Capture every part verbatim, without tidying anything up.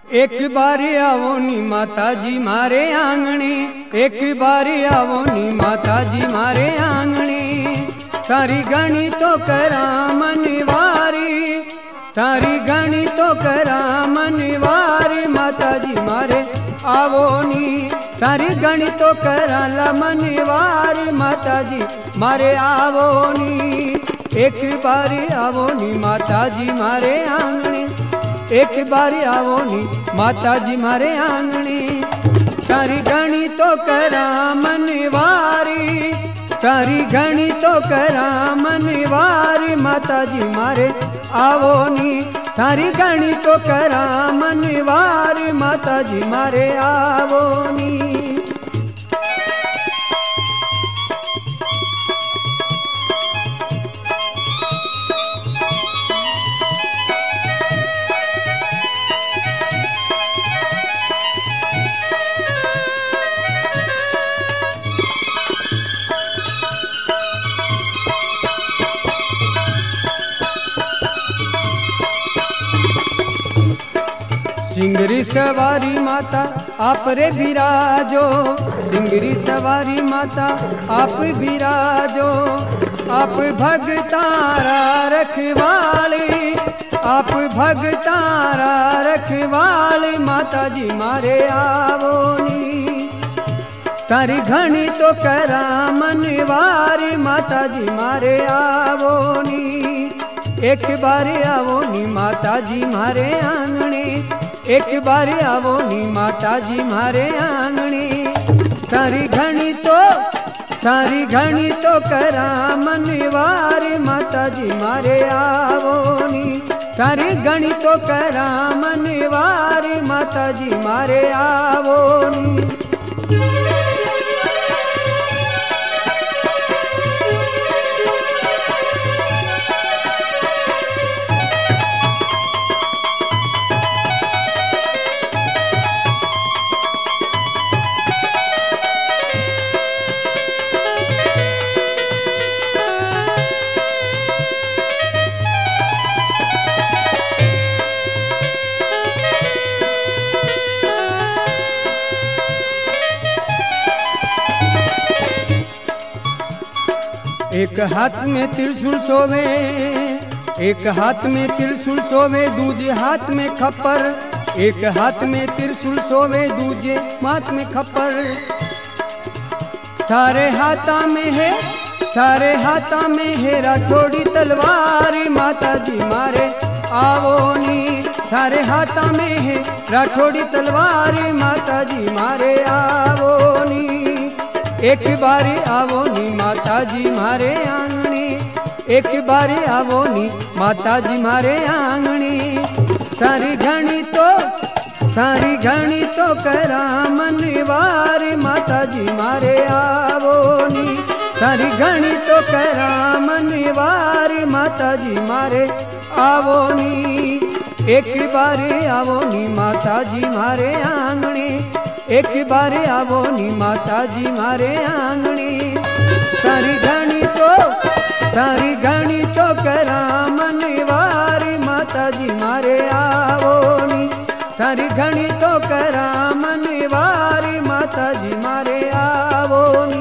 एक बारी आवो नी माता जी मारे आंगणे, एक बारी आवो नी माता जी मारे आंगणे। तारी गणी तो करा मनवारी, तारी गणी तो करा मनवारी। माता जी मारे आवो नी, तारी गणी तो करा ला मनवारी। माता जी मारे आवो नी, एक बारी आवो नी माता जी मारे आंगणे, एक बारी आवो नी माता जी मारे आंगणे। तारी गणी तो करा मनवारी, तारी गणी तो करा मनवारी। माता जी मारे आवो नी, तारी गणी तो करा मनवारी। माता जी मारे आवो नी। सिंगरी सवारी माता आप रे विराजो, सिंगरी सवारी माता आप विराजो। आप भगतारा रखवाली, आप भगतारा रखवाली। माता जी मारे आवो नी, तारी घणी तो करा मनवारी। माता जी मारे आवो नी, एक बारी आवो नी माता जी मारे आंगणे, एक बारी आवो नी माता जी मारे आंगणे। तारी घणी तो, तारी घणी तो करा मनवारी। माता जी मारे आवो नी, तारी घणी तो करा मनवारी। माता जी मारे आवो नी। एक हाथ में त्रिशूल सोवे, एक हाथ में त्रिशूल सोवे, दूजे हाथ में खप्पर। एक हाथ में त्रिशूल सोवे, दूजे हाथ में खप्पर। सारे हाथा में है, सारे हाथा में है राठौड़ी तलवारी। माता जी मारे आवो नी, सारे हाथा में है राठौड़ी तलवारी। माता जी मारे आवो नी, एक बारी आवो नी माता जी मारे आंगणे, एक बारी आवो नी माता जी मारे आंगणे। सारी घणी तो, सारी घणी तो करा मनवारी। माता जी मारे आवो नी, सारी घणी तो करा मनवारी। माता जी मारे आवो नी, एक बारी आवो नी माता जी मारे आंगणे, एक बारी आवो नी माता जी मारे आंगणे। सारी घणी तो, सारी घणी तो करा मनवारी। माता जी मारे आवो नी, सारी घणी तो करा मनवारी। माता जी मारे आवो नी।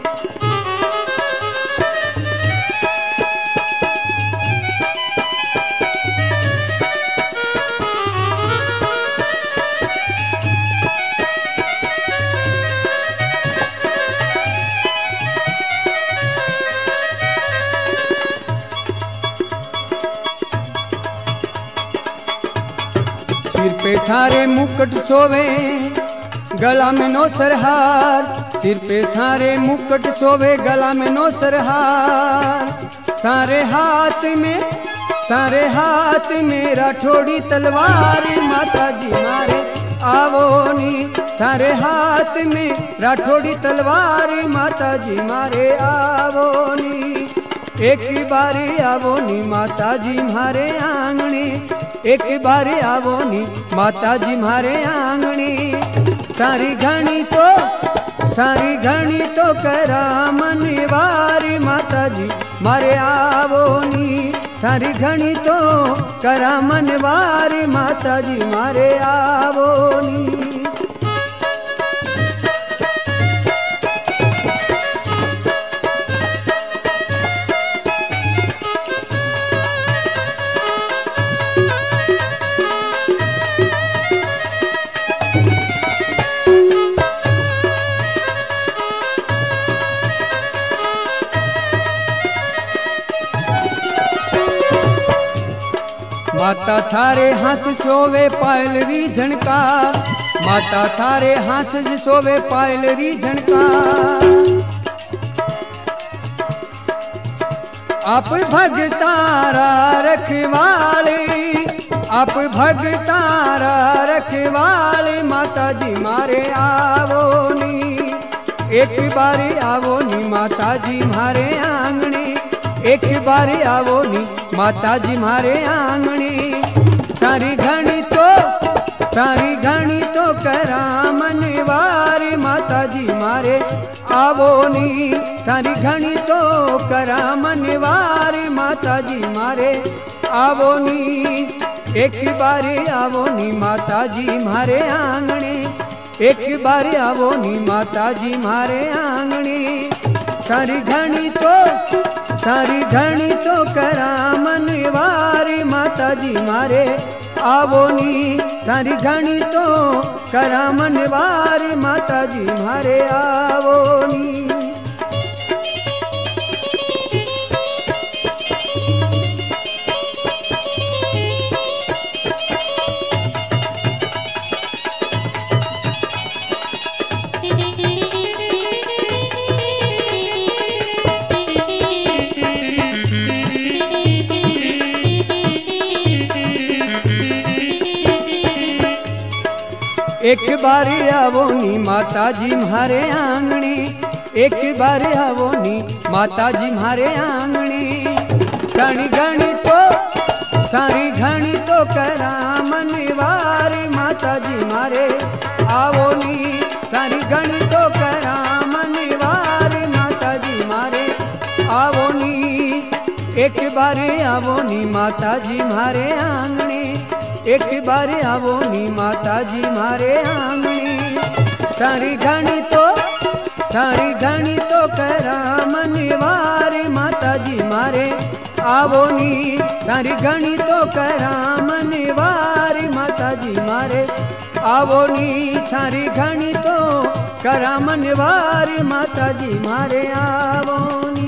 सिर पे थारे मुकुट सोवे, गला में नो सरहार। सिर पे थारे मुकुट सोवे, गला में नो सरहार। सारे हाथ में, सारे हाथ में राठौड़ी तलवारी। माता जी मारे आवो नी, सारे हाथ में राठौड़ी तलवारी। माता जी मारे आवो नी, एक बारी आवो नी माता जी मारे आंगणे, एक बारी आवो नी माता जी मारे आंगणे। सारी घणी तो, सारी घणी तो करा मनवारी। माता जी मारे आवो नी, सारी घणी तो करा मनवारी। माता जी मारे आवो माता थारे हंस सोवे पायल री झणका, माता थारे हंस सोवे पायल री झणका। आप भगतारा रखवाले, आप भगतारा रखवाले, माता जी मारे आवो नी, एक बारी आवो नी माता जी मारे आंगणे, एक बारी आवो नी माता जी मारे आंगणे। सारी घणी तो सारी घणी तो करामन वारी, माता जी मारे आवो नी, सारी घणी तो करामन वारी, माता जी मारे आवो नी, एक बारी आवो नी माता जी मारे आंगणे, एक बारी आवो नी माता जी मारे आंगणे। सारी घणी तो सारी घणी तो करामन वारी, माता जी मारे आवो नी, सारी घणी तो करामन वारी, माता जी मारे आवो नी। एक बारी आवो नी माता जी म्हारे आंगणे, एक बारी आवो नी माता जी म्हारे आंगणे। घणी घणी तो सारी घणी तो करामन वारी, माता जी मारे आवो नी, सारी घणी तो करामन वारी, माता जी मारे आवो नी, एक बारी आवो नी माता जी म्हारे आंगणे, एक बारी आवो नी माता जी मारे आंगणे। सारी घणी तो सारी घणी तो करामन वारी, माता जी मारे आवो नी, सारी घणी तो करामन वारी, माता जी मारे आवो नी, सारी घणी तो करामन वारी, माता जी मारे आवो नी।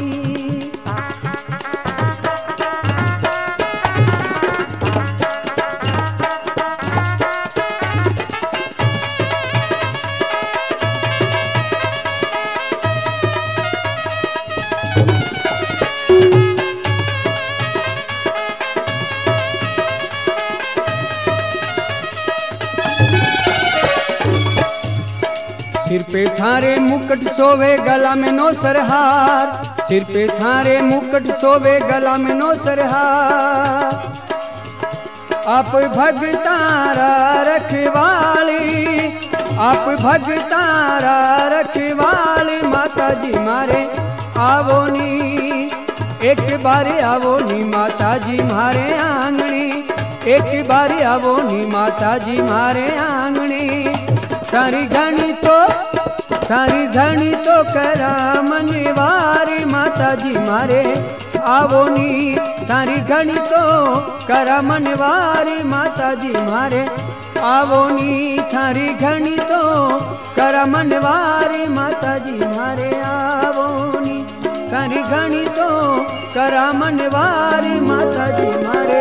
सिर पे थारे मुकुट सोवे गला में नो सरहार, सिर पे थारे मुकुट सोवे गला में नो सरहार। आप भगतारा रखवाली, आप भगतारा रखवाली, माता जी मारे आवो नी, एक बारी आवो नी माता जी मारे आंगणे, एक बारी आवो नी माता जी मारे आंगणे। सारी घणी तो सारी घणी तो करामन वारी, माता जी मारे आवो नी, सारी घणी तो करामन वारी, माता जी मारे आवो नी, सारी घणी तो करामन वारी, माता जी मारे आवो नी, सारी घणी तो करामन वारी, माता जी मारे